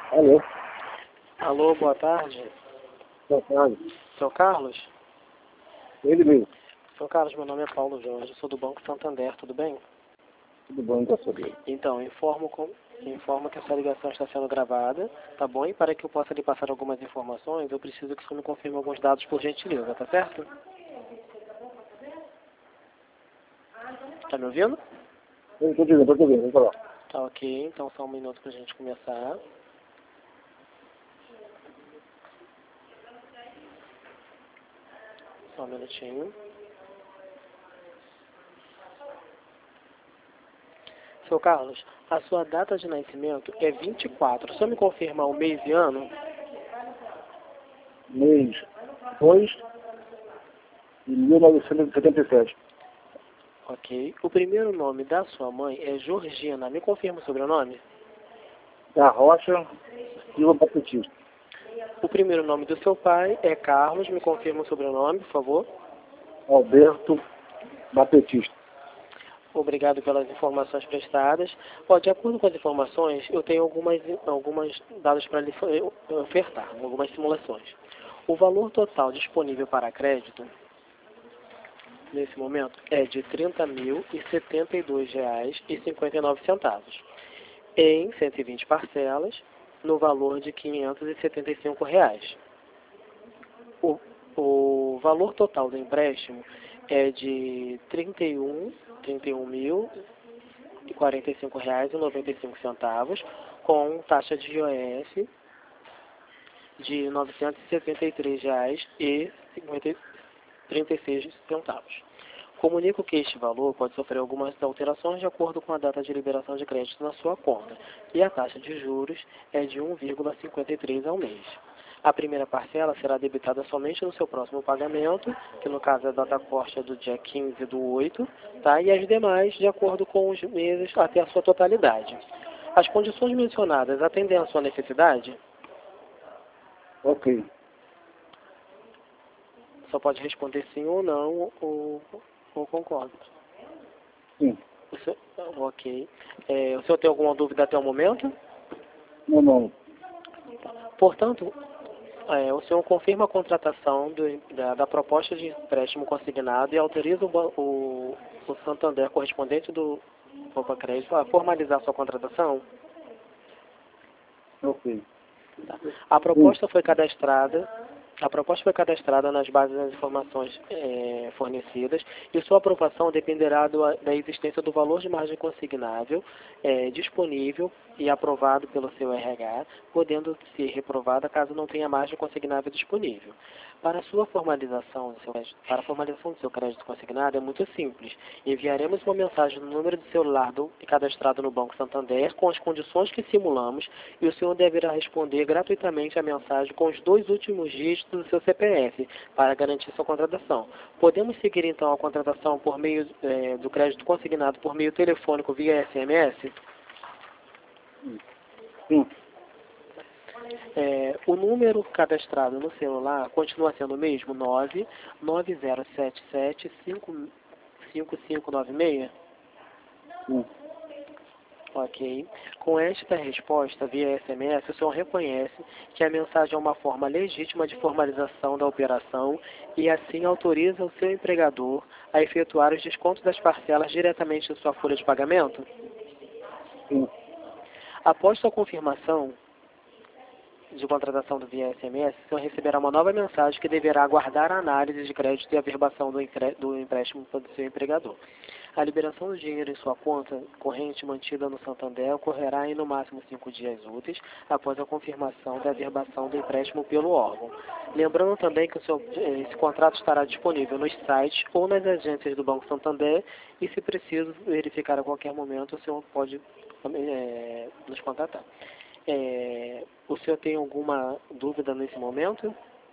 Alô, Alô, boa tarde. boa tarde. Seu Carlos? Ele mesmo. Seu Carlos, meu nome é Paulo Jorge, sou do Banco Santander, tudo bem? Tudo bom, graças a Deus. Então, informo que essa ligação está sendo gravada, tá bom? E para que eu possa lhe passar algumas informações, eu preciso que o senhor me confirme alguns dados por gentileza, tá certo? Tá me ouvindo? Eu estou dizendo, vamos falar. Tá ok, então só um minuto pra gente começar. Só um minutinho. Seu Carlos, a sua data de nascimento é 24. Só me confirmar o mês e ano? Mês 2 de 1977. Ok. O primeiro nome da sua mãe é Georgina. Me confirma o sobrenome? Da Rocha Silva Batista. O primeiro nome do seu pai é Carlos. Me confirma o sobrenome, por favor. Alberto Batista. Obrigado pelas informações prestadas. Ó, de acordo com as informações, eu tenho algumas dados para lhe ofertar, algumas simulações. O valor total disponível para crédito, nesse momento, é de R$ 30.072,59, em 120 parcelas, no valor de R$ 575. O valor total do empréstimo é de R$ 31.045,95, com taxa de IOF de R$ 973,36. Comunico que este valor pode sofrer algumas alterações de acordo com a data de liberação de crédito na sua conta, e a taxa de juros é de 1,53 ao mês. A primeira parcela será debitada somente no seu próximo pagamento, que no caso é a data corte é do dia 15/8, tá? E as demais de acordo com os meses até a sua totalidade. As condições mencionadas atendem à sua necessidade? Ok. Só pode responder sim ou não, ou concordo. Sim. Ok. O senhor tem alguma dúvida até o momento? Não. Portanto, o senhor confirma a contratação da proposta de empréstimo consignado e autoriza o Santander correspondente do Poupa Crédito a formalizar sua contratação? Ok. Tá. A proposta foi cadastrada nas bases das informações fornecidas, e sua aprovação dependerá da existência do valor de margem consignável disponível e aprovado pelo seu RH, podendo ser reprovada caso não tenha margem consignável disponível. Para a formalização do seu crédito consignado é muito simples. Enviaremos uma mensagem no número de celular cadastrado no Banco Santander com as condições que simulamos, e o senhor deverá responder gratuitamente a mensagem com os 2 últimos dígitos do seu CPF para garantir sua contratação. Podemos seguir então a contratação por meio do crédito consignado por meio telefônico via SMS? Sim. O número cadastrado no celular continua sendo o mesmo, 990775596? Sim. Ok. Com esta resposta via SMS, o senhor reconhece que a mensagem é uma forma legítima de formalização da operação e assim autoriza o seu empregador a efetuar os descontos das parcelas diretamente em sua folha de pagamento? Sim. Após sua confirmação de contratação do via SMS, o senhor receberá uma nova mensagem que deverá aguardar a análise de crédito e a averbação do empréstimo do seu empregador. A liberação do dinheiro em sua conta corrente mantida no Santander ocorrerá em no máximo 5 dias úteis após a confirmação da averbação do empréstimo pelo órgão. Lembrando também que esse contrato estará disponível nos sites ou nas agências do Banco Santander, e se preciso verificar a qualquer momento, o senhor pode nos contatar. O senhor tem alguma dúvida nesse momento?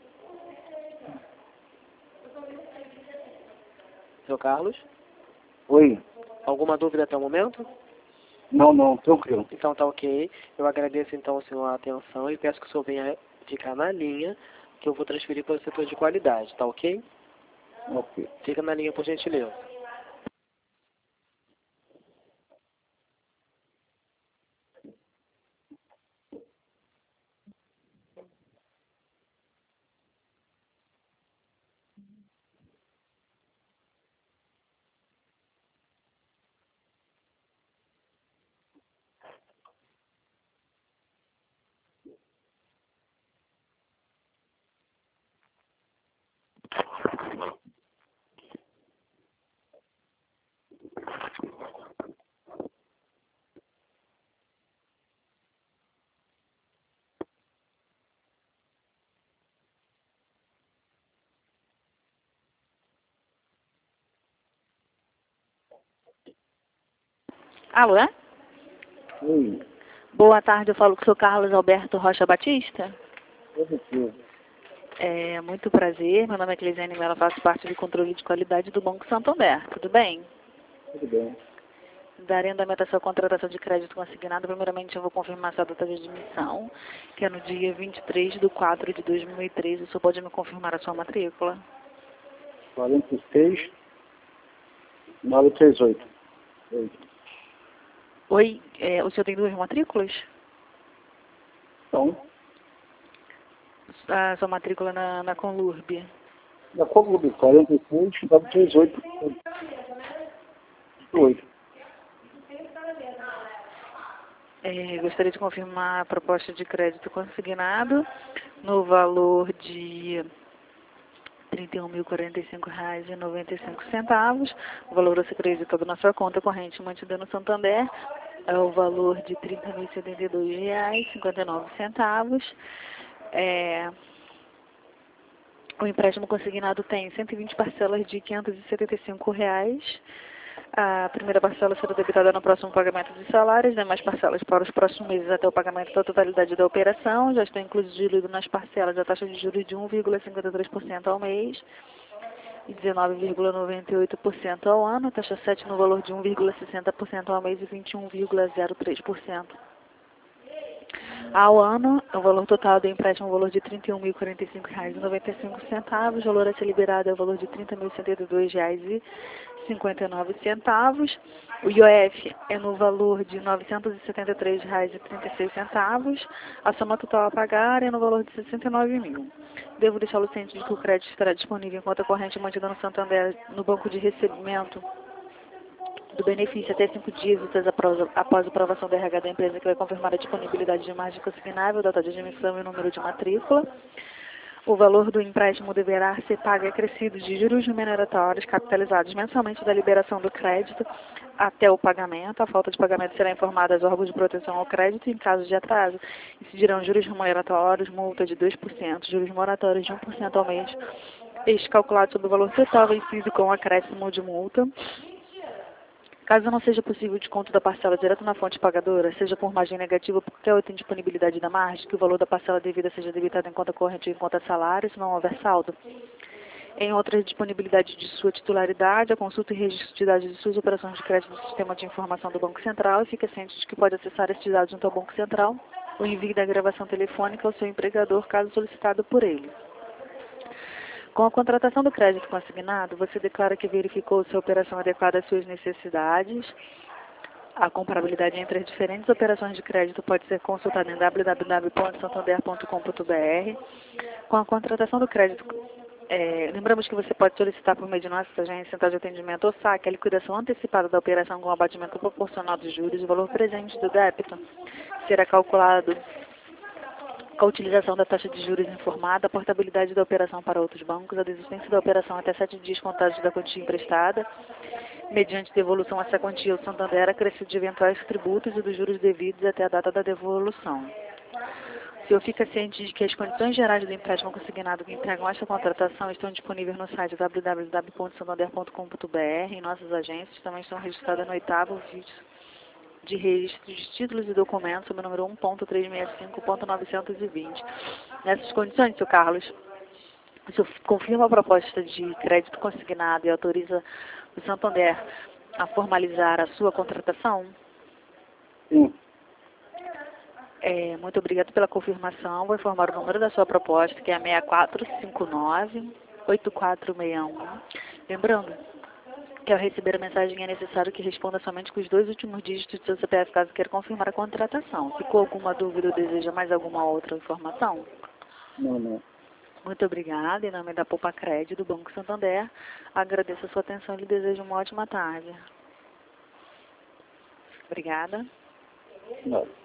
Seu Carlos? Oi. Alguma dúvida até o momento? Não, tranquilo. Então tá ok. Eu agradeço então ao senhor a atenção e peço que o senhor venha ficar na linha, que eu vou transferir para o setor de qualidade, tá ok? Ok. Fica na linha, por gentileza. Alô, é? Oi. Boa tarde, eu falo com o senhor Carlos Alberto Rocha Batista. Positivo. Muito prazer, meu nome é Cleisiane Mello, faço parte do controle de qualidade do Banco Santander, tudo bem? Tudo bem. Darei andamento à sua contratação de crédito consignado. Primeiramente, eu vou confirmar sua data de admissão, que é no dia 23/4/2013. O senhor pode me confirmar a sua matrícula? 46 938. Oi. Oi, o senhor tem duas matrículas? Então, A sua matrícula na Conlurb. da Clube 46 938. 8. Gostaria de confirmar a proposta de crédito consignado no valor de R$ 31.045,95. O valor a ser creditado na sua conta corrente mantida no Santander é o valor de R$ 30.072,59. O empréstimo consignado tem 120 parcelas de R$ 575. A primeira parcela será debitada no próximo pagamento de salários, demais parcelas para os próximos meses até o pagamento da totalidade da operação. Já está incluído nas parcelas a taxa de juros de 1,53% ao mês e 19,98% ao ano, taxa 7 no valor de 1,60% ao mês e 21,03%. Ao ano, o valor total do empréstimo é o valor de R$ 31.045,95. O valor a ser liberado é o valor de R$ 30.072,59. O IOF é no valor de R$ 973,36. A soma total a pagar é no valor de R$ 69.000. Devo deixá-lo ciente de que o crédito estará disponível em conta corrente mantida no Santander, no banco de recebimento do benefício até 5 dias úteis após a aprovação do RH da empresa, que vai confirmar a disponibilidade de margem consignável, data de admissão e número de matrícula. O valor do empréstimo deverá ser pago e acrescido de juros remuneratórios capitalizados mensalmente da liberação do crédito até o pagamento. A falta de pagamento será informada aos órgãos de proteção ao crédito em caso de atraso. Incidirão juros remuneratórios, multa de 2%, juros moratórios de 1% ao mês, este calculado sobre o valor total vencido com acréscimo de multa. Caso não seja possível o desconto da parcela direto na fonte pagadora, seja por margem negativa ou por qualquer outra indisponibilidade da margem, que o valor da parcela devida seja debitado em conta corrente ou em conta salário, se não houver saldo. Em outra disponibilidade de sua titularidade, a consulta e registro de dados de suas operações de crédito do Sistema de Informação do Banco Central e fica ciente de que pode acessar estes dados junto ao Banco Central ou envie da gravação telefônica ao seu empregador, caso solicitado por ele. Com a contratação do crédito consignado, você declara que verificou se a operação adequada às suas necessidades. A comparabilidade entre as diferentes operações de crédito pode ser consultada em www.santander.com.br. Com a contratação do crédito, lembramos que você pode solicitar por meio de nossa agência, central de atendimento ou saque, a liquidação antecipada da operação com abatimento proporcional dos juros. O valor presente do débito será calculado com a utilização da taxa de juros informada, a portabilidade da operação para outros bancos, a desistência da operação até 7 dias contados da quantia emprestada, mediante devolução a essa quantia, o Santander acrescido de eventuais tributos e dos juros devidos até a data da devolução. O senhor fica ciente de que as condições gerais do empréstimo consignado que entregam esta contratação estão disponíveis no site www.santander.com.br. Em nossas agências também estão registradas no 8º vídeo de registro de títulos e documentos, sob o número 1.365.920. Nessas condições, senhor Carlos, o senhor confirma a proposta de crédito consignado e autoriza o Santander a formalizar a sua contratação? Sim. Muito obrigado pela confirmação. Vou informar o número da sua proposta, que é 6459-8461. Lembrando que ao receber a mensagem é necessário que responda somente com os 2 últimos dígitos do seu CPF, caso queira confirmar a contratação. Ficou alguma dúvida ou deseja mais alguma outra informação? Não. Muito obrigada. Em nome da Poupa Crédito do Banco Santander, agradeço a sua atenção e lhe desejo uma ótima tarde. Obrigada. Não.